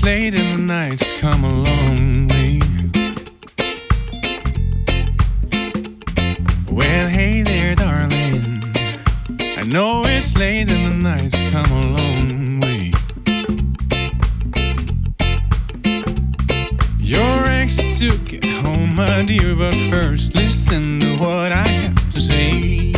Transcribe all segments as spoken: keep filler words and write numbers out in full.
late and the night's come a long way. Well, hey there, darling, I know it's late and the night's come a long way. You're anxious to get home, my dear, but first listen to what I have to say.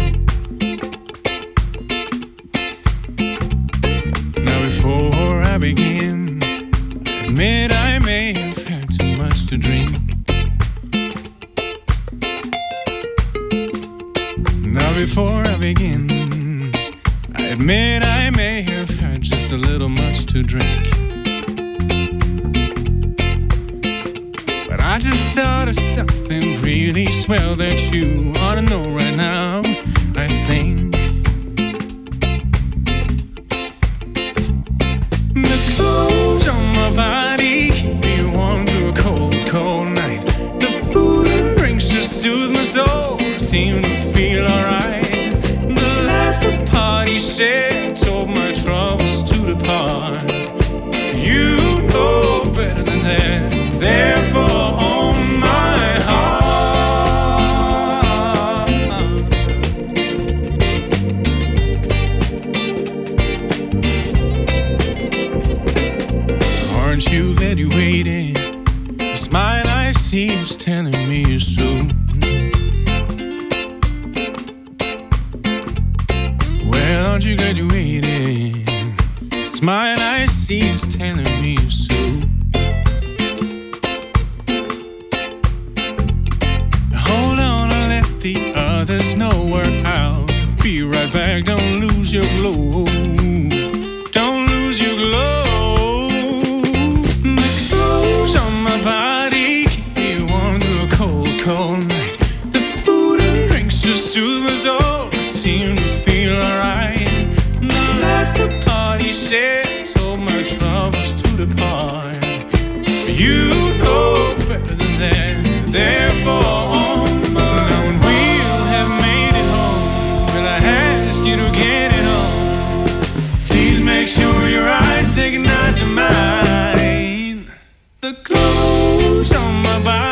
Now before I begin, I admit I may have had too much to drink. Now before I begin, I admit I may have had just a little much to drink. But I just thought of something really swell that you ought to know right now, I think. The clothes on my body keep me warm through a cold, cold night. The food and drinks just soothe my soul, I seem to feel alright. The laughs the party shared told my troubles to depart. You know better than that, therefore on my heart. Aren't you glad you waited? The smile I see is telling me you're so. Well, aren't you glad you waited? The smile I see is telling me you're so. Hold on, I'll let the others know we're out. Be right back, don't lose your glow. Don't lose your glow. The clothes on my body keep me warm through a cold, cold night. The food and drinks just soothe my soul, I seem to feel alright. The laughs the party shared told my troubles to depart. You know better than that, therefore on my. Now when we'll have made it home, will I ask you to get it on? Please make sure your eyes say goodnight to mine. The clothes on my body